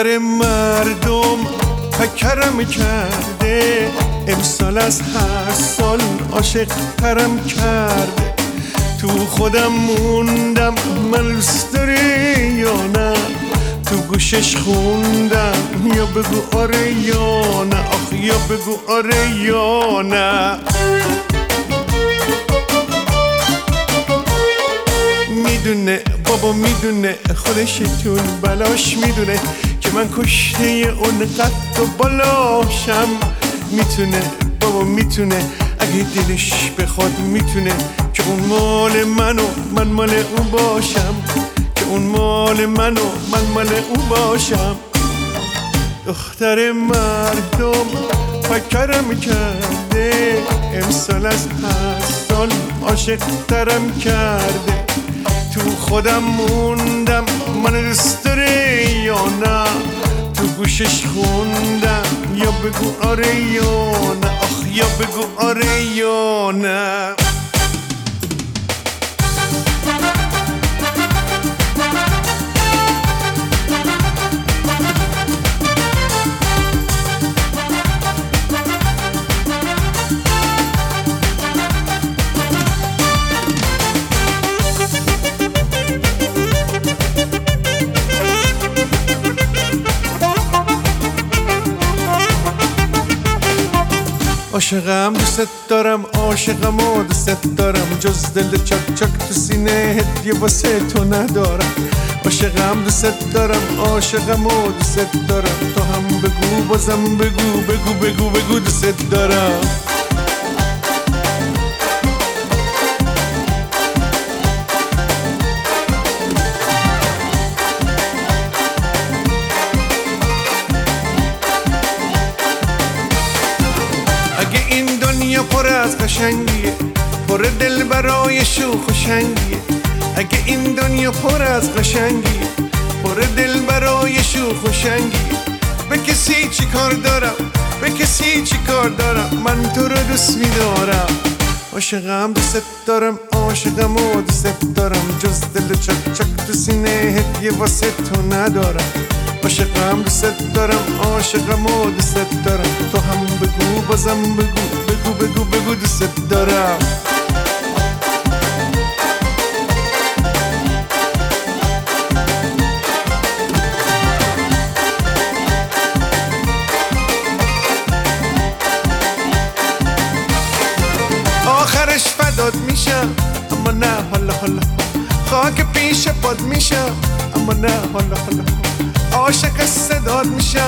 دختر مردم پکرم کرده، امسال از هر سال عاشق ترم کرده. تو خودم موندم من دوست داری یا نه، تو گوشش خوندم یا بگو آره یا نه، آخ یا بگو آره یا نه. میدونه بابا میدونه، خودشتون بلاش میدونه که من کشته اون قد و بالاشم. میتونه بابا میتونه، اگه دلش بخواد میتونه که اون مال منو من مال اون باشم، که اون مال منو من مال اون باشم. دختر مردم فکرم کرده، امسال از هر سال عاشق ترم کرده. تو خودم موندم من دوست داری یا نه، تو گوشش خوندم یا بگو آره یا نه، آخ یا بگو آره یا نه. عاشقم دوست دارم، عاشقم و دوست دارم، جز دل چک چک تو سینه هدیه واسه تو ندارم. عاشقم دوست دارم، عاشقم و دوست دارم، تو هم بگو بازم بگو بگو بگو بگو دوست دارم. اگه این دنیا پر از قشنگیه، پر دل برای شوخ و شنگیه، اگه این دنیا پر از قشنگیه، پر دل برای شوخ و شنگیه، به کسی چی کار دارم، به کسی چی کار دارم، من تو رو دوست می‌دارم. عاشقم دوست دارم، عاشقم و دوست دارم، جز دل چک چک تو سینه هدیه واسه تو ندارم. عاشقم دوست دارم، عاشقم و دوست دارم، تو هم بگو بازم بگو بگو بگو بگو دوست دارم. آخرش فدات میشم اما نه حالا حالا، خاک پیش پاد میشم اما نه حالا حالا، عاشق صدات میشم